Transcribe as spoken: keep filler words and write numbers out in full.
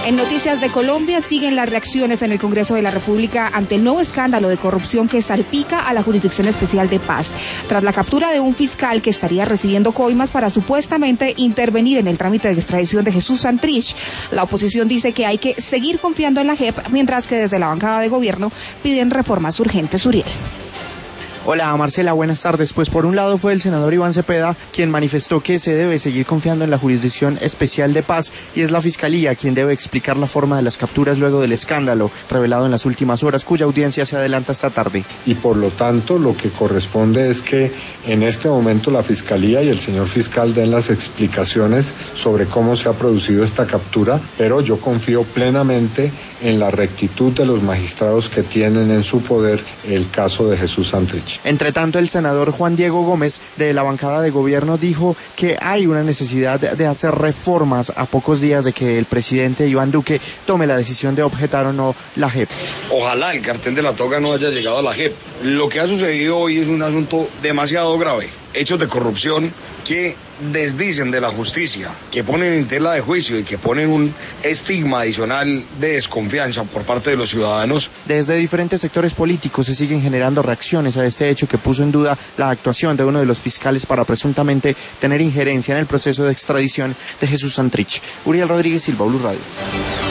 En Noticias de Colombia siguen las reacciones en el Congreso de la República ante el nuevo escándalo de corrupción que salpica a la Jurisdicción Especial de Paz, tras la captura de un fiscal que estaría recibiendo coimas para supuestamente intervenir en el trámite de extradición de Jesús Santrich. La oposición dice que hay que seguir confiando en la J E P, mientras que desde la bancada de gobierno piden reformas urgentes. Uriel. Hola Marcela, buenas tardes. Pues por un lado fue el senador Iván Cepeda quien manifestó que se debe seguir confiando en la Jurisdicción Especial de Paz y es la Fiscalía quien debe explicar la forma de las capturas luego del escándalo revelado en las últimas horas, cuya audiencia se adelanta esta tarde. Y por lo tanto lo que corresponde es que en este momento la Fiscalía y el señor fiscal den las explicaciones sobre cómo se ha producido esta captura, pero yo confío plenamente en la rectitud de los magistrados que tienen en su poder el caso de Jesús Santrich. Entre tanto, el senador Juan Diego Gómez, de la bancada de gobierno, dijo que hay una necesidad de hacer reformas a pocos días de que el presidente Iván Duque tome la decisión de objetar o no la J E P. Ojalá el cartel de la toga no haya llegado a la J E P. Lo que ha sucedido hoy es un asunto demasiado grave. Hechos de corrupción que desdicen de la justicia, que ponen en tela de juicio y que ponen un estigma adicional de desconfianza por parte de los ciudadanos. Desde diferentes sectores políticos se siguen generando reacciones a este hecho que puso en duda la actuación de uno de los fiscales para presuntamente tener injerencia en el proceso de extradición de Jesús Santrich. Uriel Rodríguez, Silva, Blue Radio.